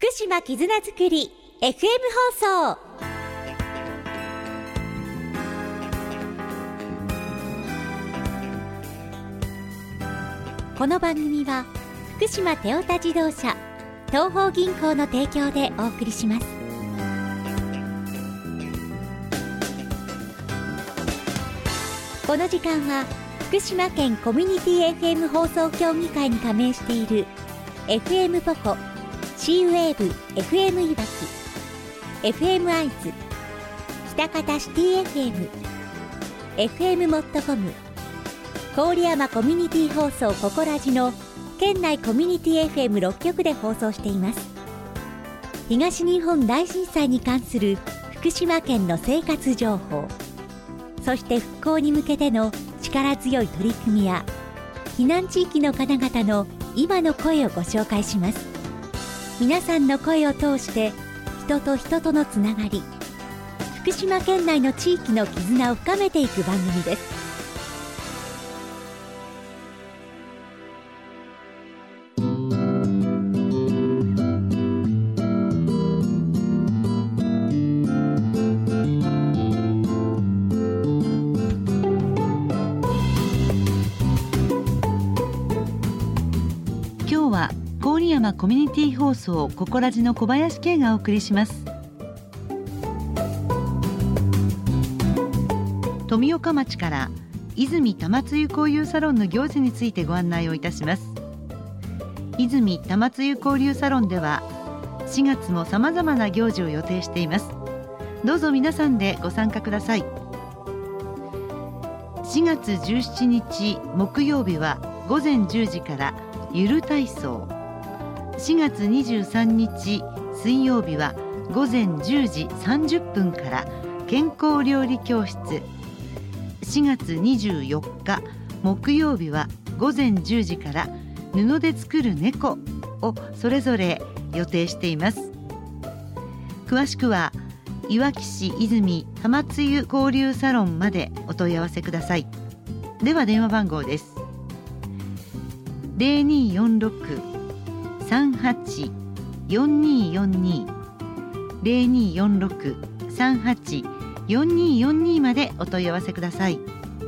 福島絆づくり FM 放送。この番組は福島テオタ自動車東邦銀行の提供でお送りします。この時間は福島県コミュニティ FM 放送協議会に加盟している FM ポコ、シーウェーブ FM いわき、 FM アイズ、北方シティ FM、 FM モットコム、郡山コミュニティ放送ココラジの県内コミュニティ FM6 局で放送しています。東日本大震災に関する福島県の生活情報、そして復興に向けての力強い取り組みや避難地域の方々の今の声をご紹介します。皆さんの声を通して人と人とのつながり、福島県内の地域の絆を深めていく番組です。 今日は郡山コミュニティ放送ココラジの小林圭がお送りします。富岡町から泉玉つゆ交流サロンの行事についてご案内をいたします。泉玉つゆ交流サロンでは4月も様々な行事を予定しています。どうぞ皆さんでご参加ください。4月17日木曜日は午前10時からゆる体操、4月23日水曜日は午前10時30分から健康料理教室、4月24日木曜日は午前10時から布で作る猫をそれぞれ予定しています。詳しくはいわき市泉玉つゆ交流サロンまでお問い合わせください。では電話番号です。0246-384242 0246-384242までお問い合わせください。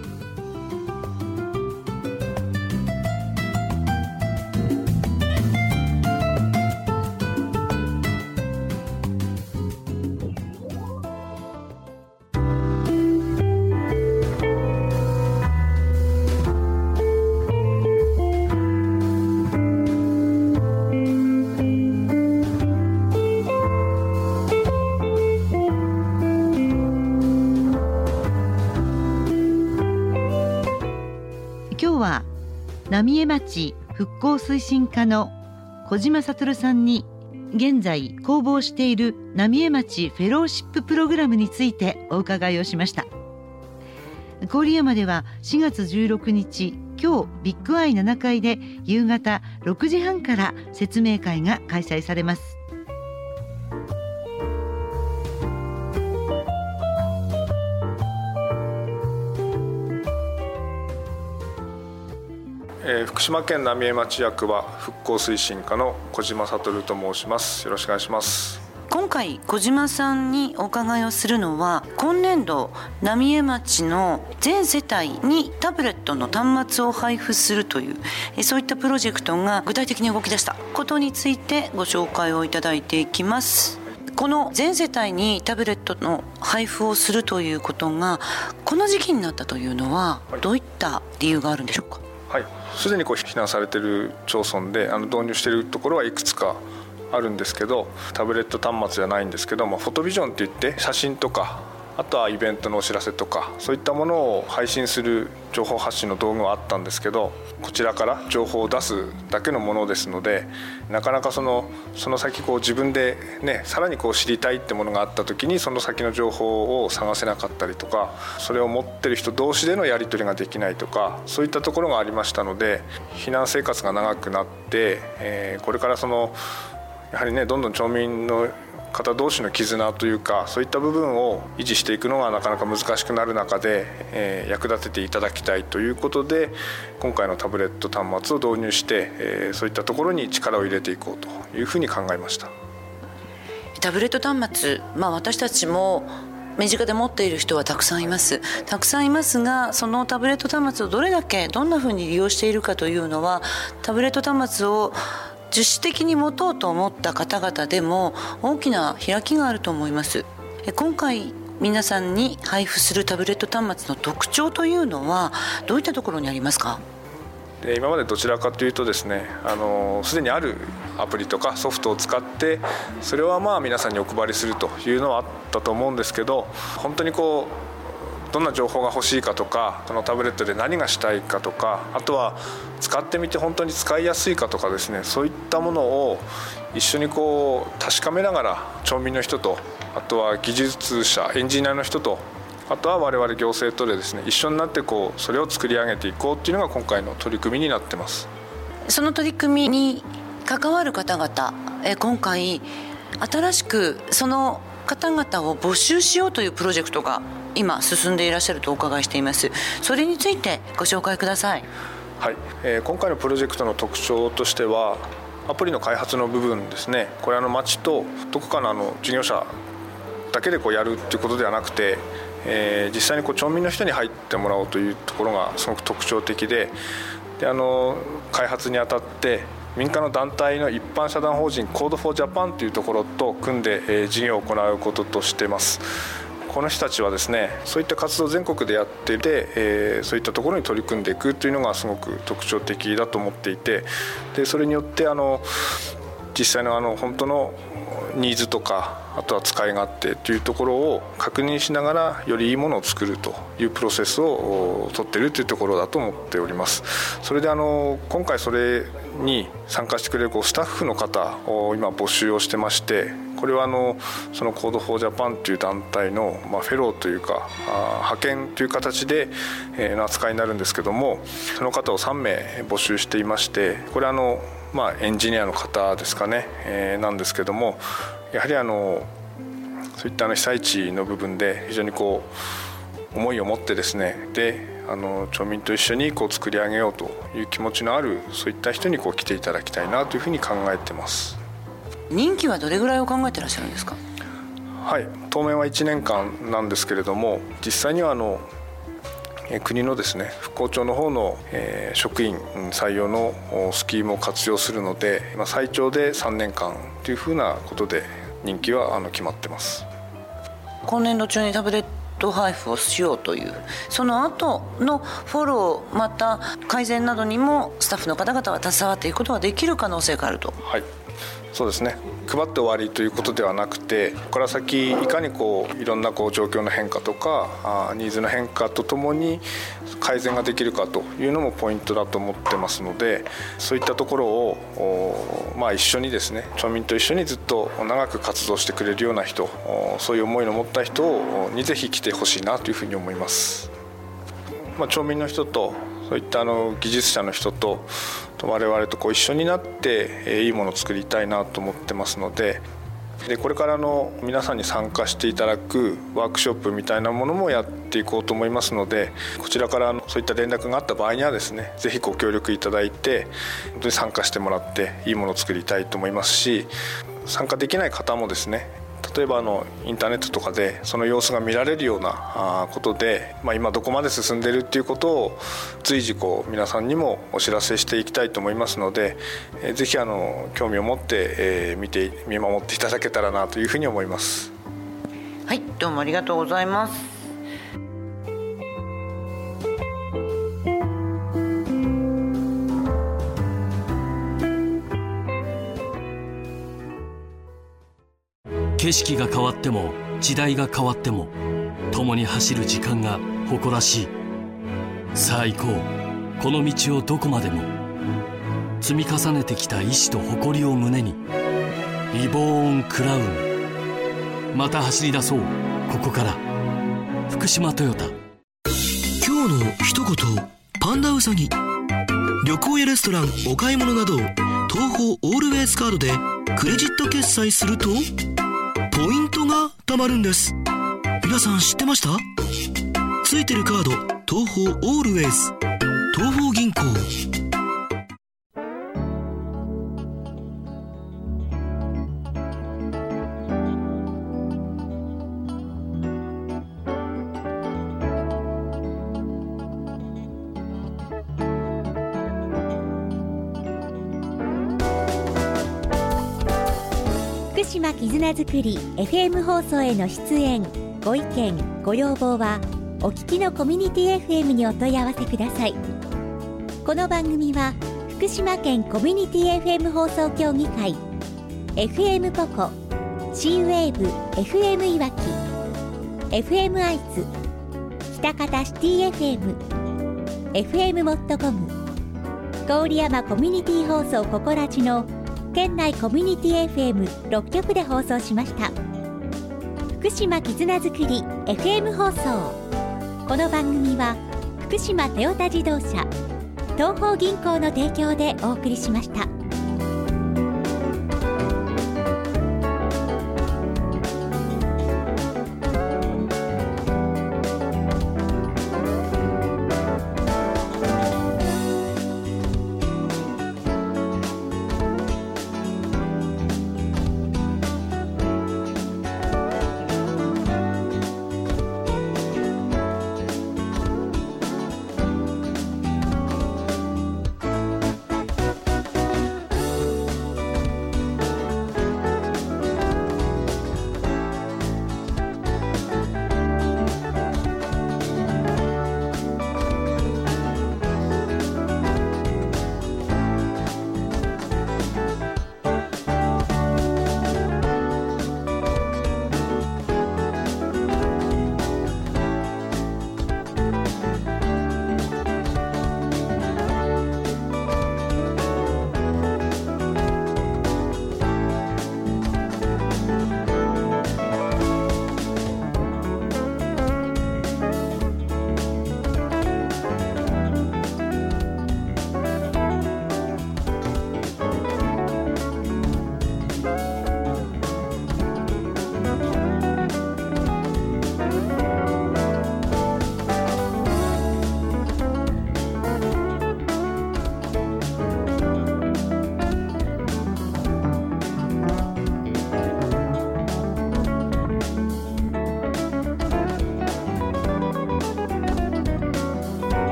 今日は浪江町復興推進課の小島悟さんに現在公募している浪江町フェローシッププログラムについてお伺いをしました。郡山では4月16日今日ビッグアイ7階で夕方6時半から説明会が開催されます。 福島県浪江町役場復興推進課の小島悟と申します。よろしくお願いします。 今回小島さんにお伺いをするのは、今年度浪江町の全世帯にタブレットの端末を配布するというそういったプロジェクトが具体的に動き出したことについてご紹介をいただいていきます。この全世帯にタブレットの配布をするということがこの時期になったというのはどういった理由があるんでしょうか。 はい、すでに避難されている町村で導入しているところはいくつかあるんですけど、タブレット端末じゃないんですけども、フォトビジョンっていって写真とか、あとはイベントのお知らせとか、そういったものを配信する情報発信の道具はあったんですけど、こちらから情報を出すだけのものですので、なかなかその先自分でね、さらに知りたいってものがあった時にその先の情報を探せなかったりとか、それを持ってる人同士でのやり取りができないとか、そういったところがありましたので、避難生活が長くなって、これからやはりね、どんどん町民の方同士の絆というか、そういった部分を維持していくのがなかなか難しくなる中で、役立てていただきたいということで、今回のタブレット端末を導入して、そういったところに力を入れていこうというふうに考えました。 タブレット端末、私たちも身近で持っている人はたくさんいますが、そのタブレット端末をどんなふうに利用しているかというのは、タブレット端末を自主的に持とうと思った方々でも大きな開きがあると思います。今回皆さんに配布するタブレット端末の特徴というのはどういったところにありますか？ 今までどちらかというとですね、すでにあるアプリとかソフトを使ってそれは皆さんにお配りするというのはあったと思うんですけど、本当にどんな情報が欲しいかとか、そのタブレットで何がしたいかとか、あとは使ってみて本当に使いやすいかとかですね、そういったものを一緒に確かめながら、町民の人と、あとは技術者エンジニアの人と、あとは我々行政とでですね、一緒になってそれを作り上げていこうっていうのが今回の取り組みになってます。 その取り組みに関わる方々、今回新しくその方々を募集しようというプロジェクトが今進んでいらっしゃるとお伺いしています。それについてご紹介ください。 はい、今回のプロジェクトの特徴としては、アプリの開発の部分ですね。これ町とどこかの事業者だけでやるっていうことではなくて、実際に町民の人に入ってもらおうというところがすごく特徴的で、開発にあたって民間の団体の一般社団法人 Code for Japan というところと組んで、事業を行うこととしています。この人たちはですね、そういった活動を全国でやっていて、そういったところに取り組んでいくというのがすごく特徴的だと思っていて、でそれによって実際の本当のニーズとか、あとは使い勝手というところを確認しながら、よりいいものを作るというプロセスを取っているというところだと思っております。それで今回それに参加してくれるスタッフの方を今募集をしてまして、これはその Code for Japan という団体のフェローというか派遣という形での扱いになるんですけども、その方を3名募集していまして、これエンジニアの方ですかね、なんですけども、やはりそういった被災地の部分で非常に思いを持ってですね、で町民と一緒に作り上げようという気持ちのある、そういった人に来ていただきたいなというふうに考えてます。 任期はどれぐらいを考えていらっしゃるんですか？ はい、当面は1年間なんですけれども、実際には国のですね、復興庁の方の職員採用のスキームを活用するので、最長で3年間というふうなことで任期は決まってます。 今年度中にタブレット配布をしようという、その後のフォロー、また改善などにもスタッフの方々は携わっていくことができる可能性があると。 はい、そうですね。配って終わりということではなくて、ここから先いかにいろんな状況の変化とかニーズの変化とともに改善ができるかというのもポイントだと思ってますので、そういったところを一緒にですね、町民と一緒にずっと長く活動してくれるような人、そういう思いの持った人にぜひ来てほしいなというふうに思います。町民の人とそういった技術者の人と我々と一緒になっていいものを作りたいなと思ってますので、これから皆さんに参加していただくワークショップみたいなものもやっていこうと思いますので、こちらからそういった連絡があった場合にはですね、ぜひご協力いただいて本当に参加してもらっていいものを作りたいと思いますし、参加できない方もですね、例えばインターネットとかでその様子が見られるようなことで、今どこまで進んでいるっていうことを随時皆さんにもお知らせしていきたいと思いますので、ぜひ興味を持って見守っていただけたらなというふうに思います。 はい、どうもありがとうございます。 景色が変わっても時代が変わっても共に走る時間が誇らしい。さあ行こう、この道をどこまでも。積み重ねてきた意志と誇りを胸に、リボーンクラウン。また走り出そう、ここから福島トヨタ。 今日の一言、パンダウサギ。旅行やレストラン、お買い物など東宝オールウェイズカードでクレジット決済するとポイントが貯まるんです。皆さん知ってました？ついてるカード、東宝オールウェイズ、東宝銀行。 福島絆づくり FM 放送への出演ご意見ご要望はお聞きのコミュニティ FM にお問い合わせください。この番組は福島県コミュニティ FM 放送協議会 FM ポコ C-WAVE FM いわき FM 愛知北方シティ FM FM モットコム郡山コミュニティ放送ココラジの県内コミュニティ FM6 局で放送しました。福島絆づくり FM 放送。この番組は福島トヨタ自動車東邦銀行の提供でお送りしました。